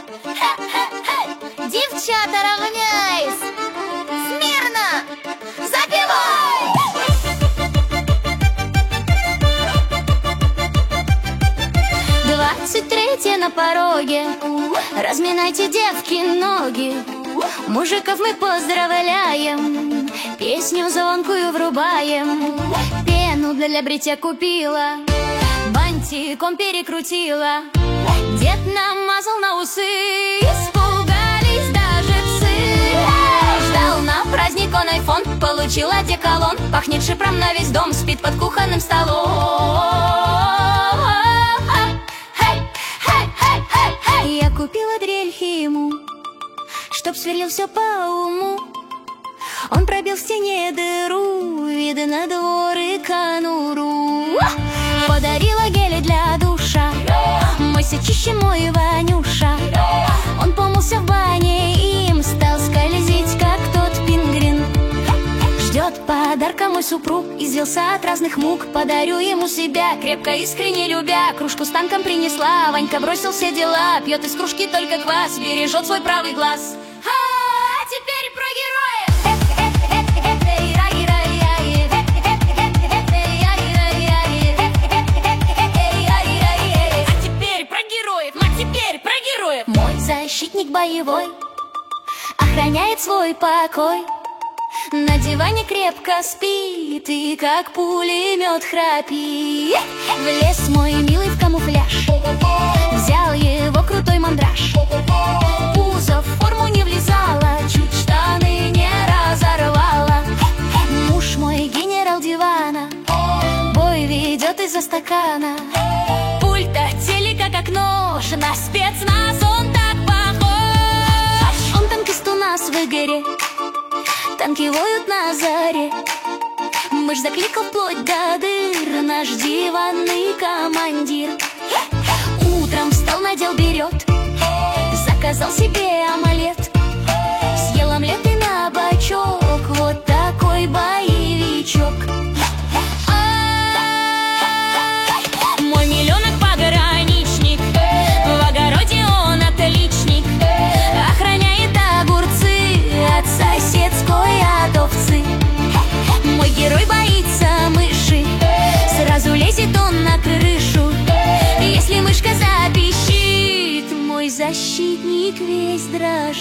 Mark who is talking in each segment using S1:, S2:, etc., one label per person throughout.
S1: Девчата, равняйсь! Смирно! Запевай! 23 на пороге, разминайте, девки, ноги. Мужиков мы поздравляем, песню звонкую врубаем. Пену для бритья купила, бантиком перекрутила. Дед намазал на усы, испугались даже псы. Ждал на праздник он айфон, получил одеколон. Пахнет шипром на весь дом, спит под кухонным столом. Я купила дрель ему, чтоб сверлил все по уму. Он пробил в стене дыру, видно двор и конуру. Подарила гели для душа, мойся чище мой, Ванюша. Он помылся в бане, им стал скользить, как тот пингвин. Ждет подарка мой супруг, извелся от разных мук. Подарю ему себя, крепко, искренне любя. Кружку с танком принесла, Ванька бросил все дела. Пьет из кружки только квас, бережет свой правый глаз. А теперь про героев. А теперь про героев, а теперь про героев. Мой защитник боевой охраняет свой покой. На диване крепко спит и как пулемет храпит. Влез мой милый в камуфляж, взял его крутой мандраж. Пузо в форму не влезало, чуть штаны не разорвало. Муж мой генерал дивана, бой ведет из-за стакана. Пульт от телека как нож, на спецназ он так похож. Он танкист у нас в игре, танки воют на заре. Мышь закликал вплоть до дыр, наш диванный командир. Утром встал, надел берет, заказал себе омлет. Съел омлет и на бочок, вот такой боевичок. Мой миллионок пограничник, в огороде он отличник. Охраняет огурцы от соседской овцы. Мой герой боится мыши, сразу лезет он на крышу. Если мышка запищит, мой защитник весь дрожит.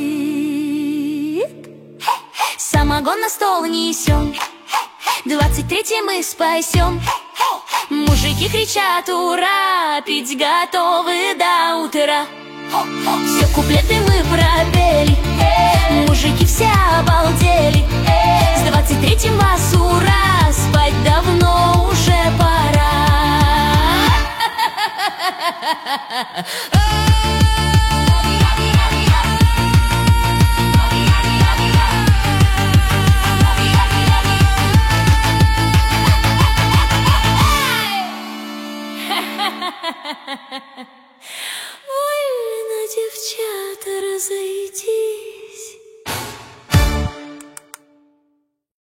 S1: Самогон на стол несем, 23-й мы спасем. Мужики кричат ура, пить готовы до утра. Все куплеты мы пропели, мужики все обалдели. С 23-м вас ура, спать давно уже пора. Вольно, девчата, разойти.